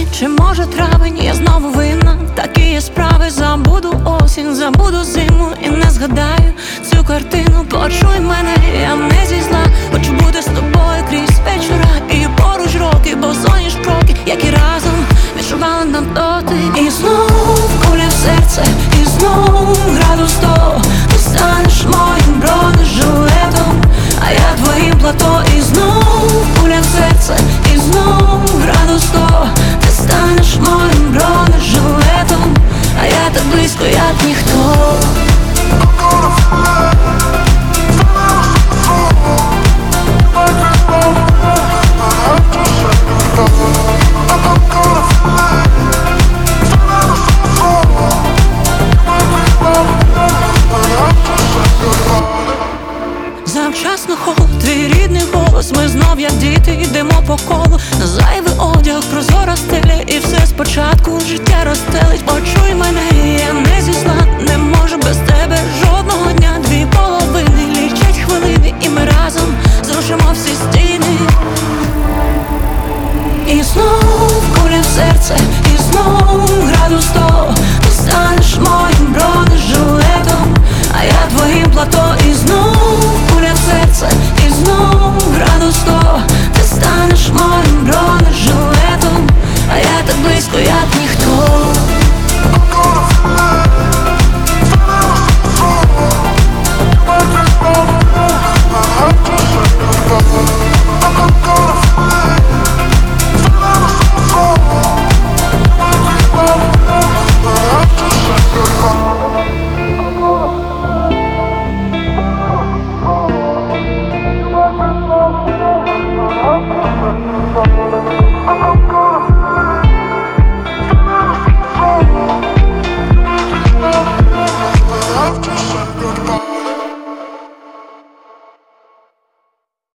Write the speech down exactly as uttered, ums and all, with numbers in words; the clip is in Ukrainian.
осінь, чи може травень, я знову винна. Такі є справи, забуду осінь, забуду зиму і не згадаю цю картину. Почуй мене, я не зі зла, хочу бути з тобою крізь вечора і поруч роки, бо сонячні кроки, які разом відчували нам дотик. І знов куля в серце, і знов градус сто. Ти станеш моїм бронежилетом, а я твоїм плато. І знов куля в серце, і знов градус сто. Ти станеш моїм бронежилетом, а я так близько, як ніхто. Завчасно холод, твій рідний голос. Ми знов, як діти, йдемо по колу. Зайвий одяг, прозора стеля, і все спочатку життя розстелить. Почуй мене, я не зі зла, не можу без тебе жодного дня. Дві половини, лічать хвилини, і ми разом зрушимо всі стіни. І знов куля в серце, і знов градус сто.